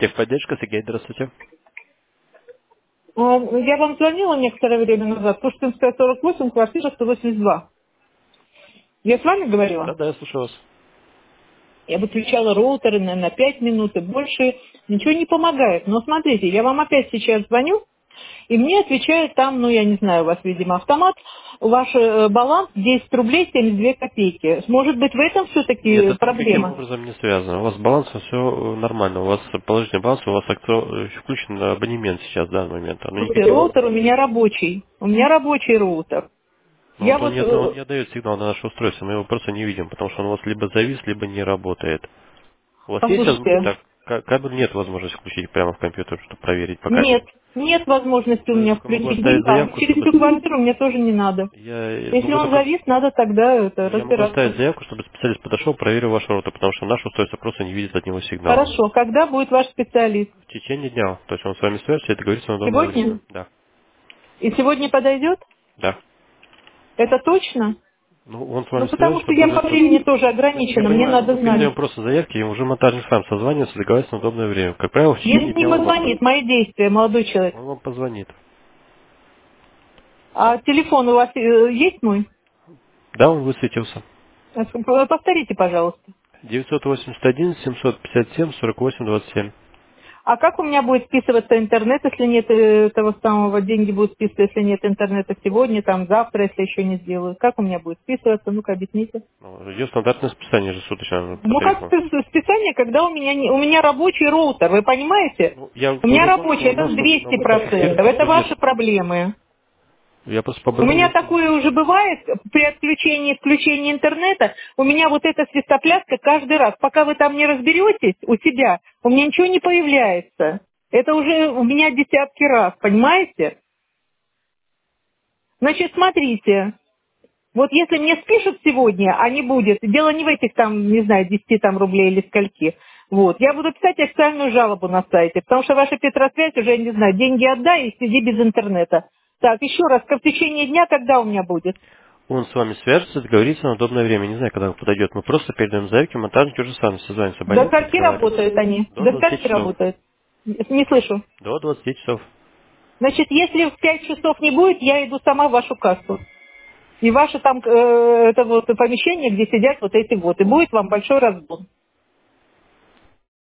Техподдержка, Сергей, здравствуйте. Я вам звонила некоторое время назад, Пушкинская, 48, квартира 182. Я с вами говорила? Да, я слушаю вас. Я выключала роутеры на 5 минут и больше. Ничего не помогает. Но смотрите, я вам опять сейчас звоню, и мне отвечает там, ну я не знаю, у вас, видимо, автомат, ваш баланс 10 рублей 72 копейки. Может быть, в этом Нет, все-таки это никаким проблема? образом не связано. У вас с балансом все нормально. У вас положительный баланс, у вас включен абонемент сейчас в данный момент. Оно Слушайте, никаким роутер образом... у меня рабочий. У меня рабочий роутер. Ну, Я вот вот, он не дает сигнал на наше устройство, мы его просто не видим, потому что он у вас либо завис, либо не работает. У вас есть послушайте, так, кабель нет возможности включить прямо в компьютер, чтобы проверить по нет, кабелю. нет возможности у Ну, я меня только могу включить. оставить Вы там, заявку, через чтобы... всю квартиру мне тоже не надо. Если Могу он только... завис, надо тогда Я могу оставить разбираться. заявку, чтобы специалист подошел, проверил ваш роутер, потому что наше устройство просто не видит от него сигнал. Хорошо, когда будет ваш специалист? В течение дня. То есть он с вами свяжется и договорится на удобное время. Сегодня? Да. И сегодня подойдет? Да. Это точно? Ну, он с вами Ну, потому свяжется, что я по времени тоже Я ограничена, мне понимаю, но надо мы знать. передаем просто заявки, и уже монтажник сам созванивается, договаривается на удобное время. Как правило, в Если течение не дня он вам, позвонит, мои действия, молодой человек. он вам позвонит. А телефон у вас есть мой? Да, он высветился. Повторите, пожалуйста. 981 757 48 27. А как у меня будет списываться интернет, если нет этого самого, деньги будут списываться, если нет интернета сегодня, там, завтра, если еще не сделаю? Как у меня будет списываться? Ну-ка, объясните. Ну, идет стандартное списание ежесуточно по Ну, как тарифу. списание, когда у меня рабочий роутер, вы понимаете? Ну, я У меня говорю о том, рабочий, что у это нас с на вашей квартире 200%. Это такого нет. ваши проблемы. Я просто У по-больному меня не понимаю. такое уже бывает при отключении и включении интернета. У меня вот эта свистопляска каждый раз. Пока вы там не разберетесь у себя, у меня ничего не появляется. Это уже у меня десятки раз, понимаете? Значит, смотрите. Вот если мне спишут сегодня, а не будет, дело не в этих там, не знаю, 10 там рублей или скольки. Вот. Я буду писать официальную жалобу на сайте, потому что ваша Петросвязь уже, не знаю, деньги отдай и сиди без интернета. Так, еще раз, в течение дня когда у меня будет? Он с вами свяжется, договорится на удобное время. Не знаю, когда он подойдет. Мы просто передаем заявки, монтажники уже сами созваниваются, До абонент скольки разговаривает. работают они? До До 20 скольки часов. работают? Не слышу. До 20 часов. Значит, если в 5 часов не будет, я иду сама в вашу кассу. И ваше там это вот помещение, где сидят вот эти вот. И будет вам большой разгон.